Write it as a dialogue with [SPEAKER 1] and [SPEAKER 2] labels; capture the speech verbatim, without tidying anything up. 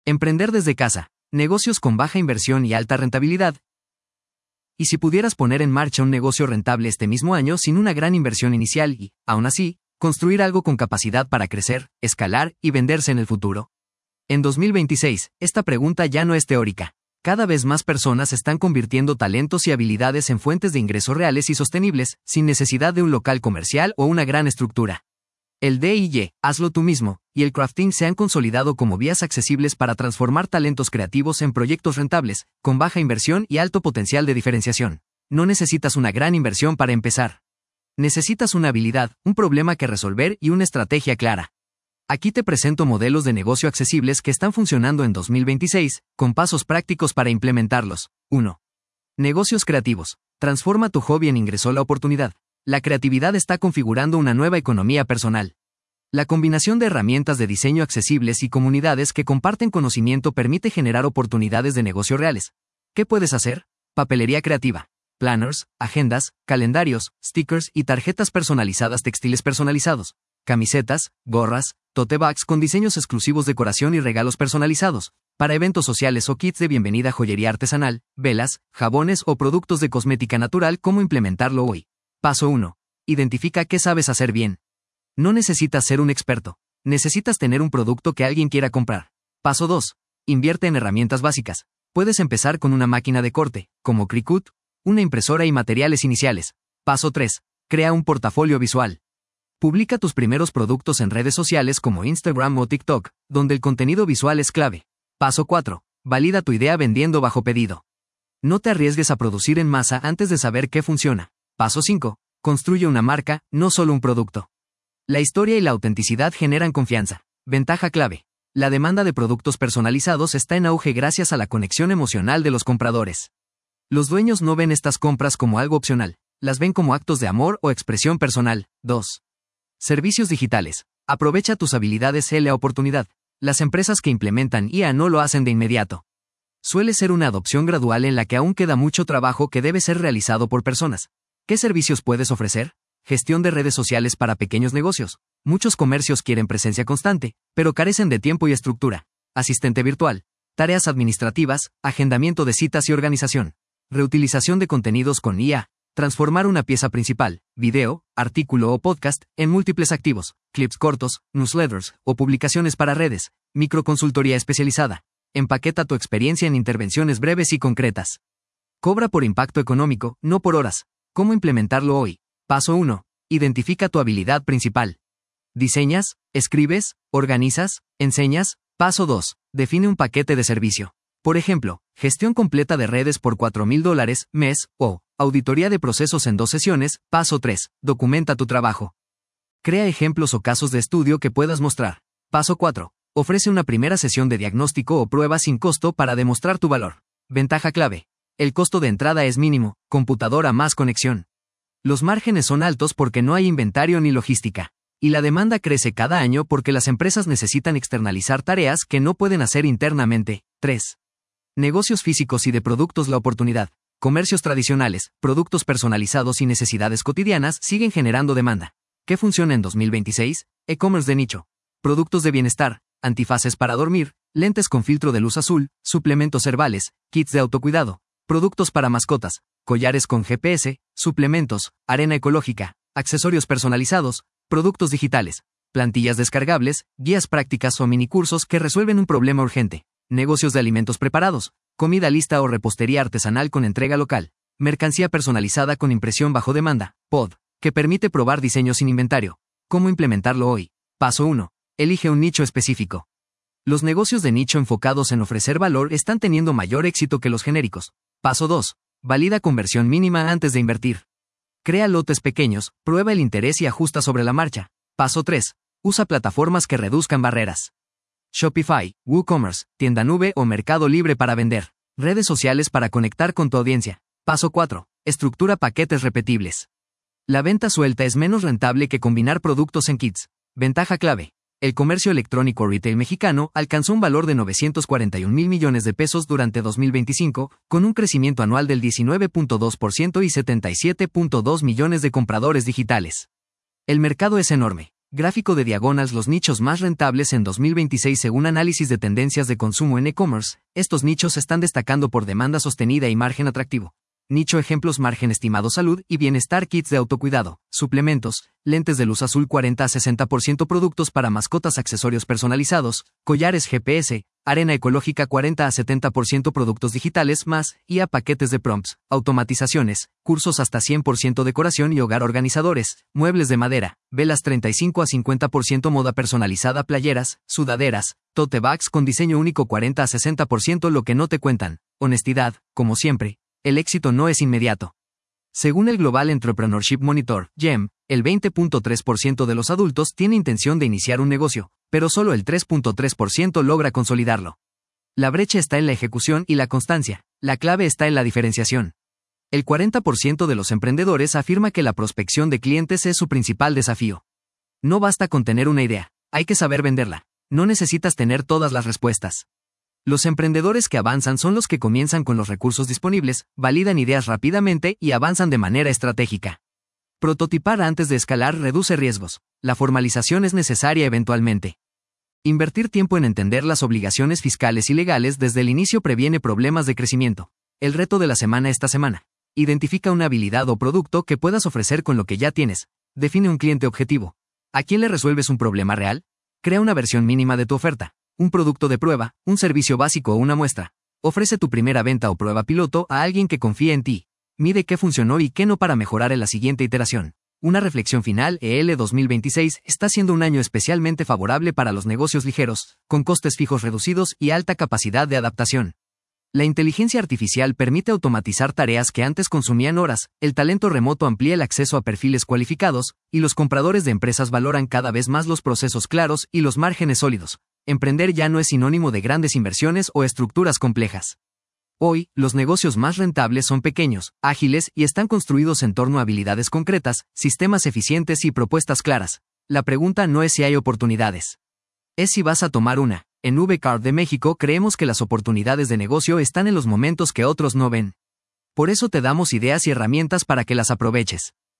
[SPEAKER 1] Emprender desde casa. Negocios con baja inversión y alta rentabilidad. ¿Y si pudieras poner en marcha un negocio rentable este mismo año sin una gran inversión inicial y, aún así, construir algo con capacidad para crecer, escalar y venderse en el futuro? En dos mil veintiséis, esta pregunta ya no es teórica. Cada vez más personas están convirtiendo talentos y habilidades en fuentes de ingresos reales y sostenibles, sin necesidad de un local comercial o una gran estructura. El D I Y, hazlo tú mismo, y el crafting se han consolidado como vías accesibles para transformar talentos creativos en proyectos rentables, con baja inversión y alto potencial de diferenciación. No necesitas una gran inversión para empezar. Necesitas una habilidad, un problema que resolver y una estrategia clara. Aquí te presento modelos de negocio accesibles que están funcionando en dos mil veintiséis, con pasos prácticos para implementarlos. uno. Negocios creativos. Transforma tu hobby en ingreso a la oportunidad. La creatividad está configurando una nueva economía personal. La combinación de herramientas de diseño accesibles y comunidades que comparten conocimiento permite generar oportunidades de negocio reales. ¿Qué puedes hacer? Papelería creativa. Planners, agendas, calendarios, stickers y tarjetas personalizadas, textiles personalizados. Camisetas, gorras, tote bags con diseños exclusivos, decoración y regalos personalizados. Para eventos sociales o kits de bienvenida, joyería artesanal, velas, jabones o productos de cosmética natural. ¿Cómo implementarlo hoy? Paso uno. Identifica qué sabes hacer bien. No necesitas ser un experto. Necesitas tener un producto que alguien quiera comprar. Paso dos. Invierte en herramientas básicas. Puedes empezar con una máquina de corte, como Cricut, una impresora y materiales iniciales. Paso tres. Crea un portafolio visual. Publica tus primeros productos en redes sociales como Instagram o TikTok, donde el contenido visual es clave. Paso cuatro. Valida tu idea vendiendo bajo pedido. No te arriesgues a producir en masa antes de saber qué funciona. Paso cinco. Construye una marca, no solo un producto. La historia y la autenticidad generan confianza. Ventaja clave. La demanda de productos personalizados está en auge gracias a la conexión emocional de los compradores. Los dueños no ven estas compras como algo opcional, las ven como actos de amor o expresión personal. dos. Servicios digitales. Aprovecha tus habilidades y la oportunidad. Las empresas que implementan I A no lo hacen de inmediato. Suele ser una adopción gradual en la que aún queda mucho trabajo que debe ser realizado por personas. ¿Qué servicios puedes ofrecer? Gestión de redes sociales para pequeños negocios. Muchos comercios quieren presencia constante, pero carecen de tiempo y estructura. Asistente virtual. Tareas administrativas, agendamiento de citas y organización. Reutilización de contenidos con I A. Transformar una pieza principal, video, artículo o podcast, en múltiples activos, clips cortos, newsletters o publicaciones para redes. Microconsultoría especializada. Empaqueta tu experiencia en intervenciones breves y concretas. Cobra por impacto económico, no por horas. ¿Cómo implementarlo hoy? Paso uno. Identifica tu habilidad principal. ¿Diseñas? ¿Escribes? ¿Organizas? ¿Enseñas? Paso dos. Define un paquete de servicio. Por ejemplo, gestión completa de redes por cuatro mil dólares, mes, o auditoría de procesos en dos sesiones. Paso tres. Documenta tu trabajo. Crea ejemplos o casos de estudio que puedas mostrar. Paso cuatro. Ofrece una primera sesión de diagnóstico o prueba sin costo para demostrar tu valor. Ventaja clave. El costo de entrada es mínimo, computadora más conexión. Los márgenes son altos porque no hay inventario ni logística. Y la demanda crece cada año porque las empresas necesitan externalizar tareas que no pueden hacer internamente. tres. Negocios físicos y de productos. La oportunidad. Comercios tradicionales, productos personalizados y necesidades cotidianas siguen generando demanda. ¿Qué funciona en dos mil veintiséis? E-commerce de nicho. Productos de bienestar, antifaces para dormir, lentes con filtro de luz azul, suplementos herbales, kits de autocuidado. Productos para mascotas, collares con G P S, suplementos, arena ecológica, accesorios personalizados, productos digitales, plantillas descargables, guías prácticas o minicursos que resuelven un problema urgente, negocios de alimentos preparados, comida lista o repostería artesanal con entrega local, mercancía personalizada con impresión bajo demanda, P O D, que permite probar diseños sin inventario. ¿Cómo implementarlo hoy? Paso uno. Elige un nicho específico. Los negocios de nicho enfocados en ofrecer valor están teniendo mayor éxito que los genéricos. Paso dos. Valida conversión mínima antes de invertir. Crea lotes pequeños, prueba el interés y ajusta sobre la marcha. Paso tres. Usa plataformas que reduzcan barreras. Shopify, WooCommerce, tienda nube o Mercado Libre para vender. Redes sociales para conectar con tu audiencia. Paso cuatro. Estructura paquetes repetibles. La venta suelta es menos rentable que combinar productos en kits. Ventaja clave. El comercio electrónico retail mexicano alcanzó un valor de novecientos cuarenta y un mil millones de pesos durante dos mil veinticinco, con un crecimiento anual del diecinueve punto dos por ciento y setenta y siete punto dos millones de compradores digitales. El mercado es enorme. Gráfico de diagonals. Los nichos más rentables en dos mil veintiséis según análisis de tendencias de consumo en e-commerce. Estos nichos están destacando por demanda sostenida y margen atractivo. Nicho ejemplos: margen estimado, salud y bienestar, kits de autocuidado, suplementos, lentes de luz azul cuarenta a sesenta por ciento, productos para mascotas, accesorios personalizados, collares G P S, arena ecológica cuarenta a setenta por ciento, productos digitales más, I A, paquetes de prompts, automatizaciones, cursos hasta cien por ciento, decoración y hogar, organizadores, muebles de madera, velas treinta y cinco a cincuenta por ciento, moda personalizada, playeras, sudaderas, tote bags con diseño único cuarenta a sesenta por ciento. Lo que no te cuentan. Honestidad, como siempre. El éxito no es inmediato. Según el Global Entrepreneurship Monitor, G E M, el veinte punto tres por ciento de los adultos tiene intención de iniciar un negocio, pero solo el tres punto tres por ciento logra consolidarlo. La brecha está en la ejecución y la constancia. La clave está en la diferenciación. El cuarenta por ciento de los emprendedores afirma que la prospección de clientes es su principal desafío. No basta con tener una idea, hay que saber venderla. No necesitas tener todas las respuestas. Los emprendedores que avanzan son los que comienzan con los recursos disponibles, validan ideas rápidamente y avanzan de manera estratégica. Prototipar antes de escalar reduce riesgos. La formalización es necesaria eventualmente. Invertir tiempo en entender las obligaciones fiscales y legales desde el inicio previene problemas de crecimiento. El reto de la semana esta semana. Identifica una habilidad o producto que puedas ofrecer con lo que ya tienes. Define un cliente objetivo. ¿A quién le resuelves un problema real? Crea una versión mínima de tu oferta. Un producto de prueba, un servicio básico o una muestra. Ofrece tu primera venta o prueba piloto a alguien que confíe en ti. Mide qué funcionó y qué no para mejorar en la siguiente iteración. Una reflexión final. E L dos mil veintiséis está siendo un año especialmente favorable para los negocios ligeros, con costes fijos reducidos y alta capacidad de adaptación. La inteligencia artificial permite automatizar tareas que antes consumían horas, el talento remoto amplía el acceso a perfiles cualificados, y los compradores de empresas valoran cada vez más los procesos claros y los márgenes sólidos. Emprender ya no es sinónimo de grandes inversiones o estructuras complejas. Hoy, los negocios más rentables son pequeños, ágiles y están construidos en torno a habilidades concretas, sistemas eficientes y propuestas claras. La pregunta no es si hay oportunidades. Es si vas a tomar una. En V-Card de México creemos que las oportunidades de negocio están en los momentos que otros no ven. Por eso te damos ideas y herramientas para que las aproveches.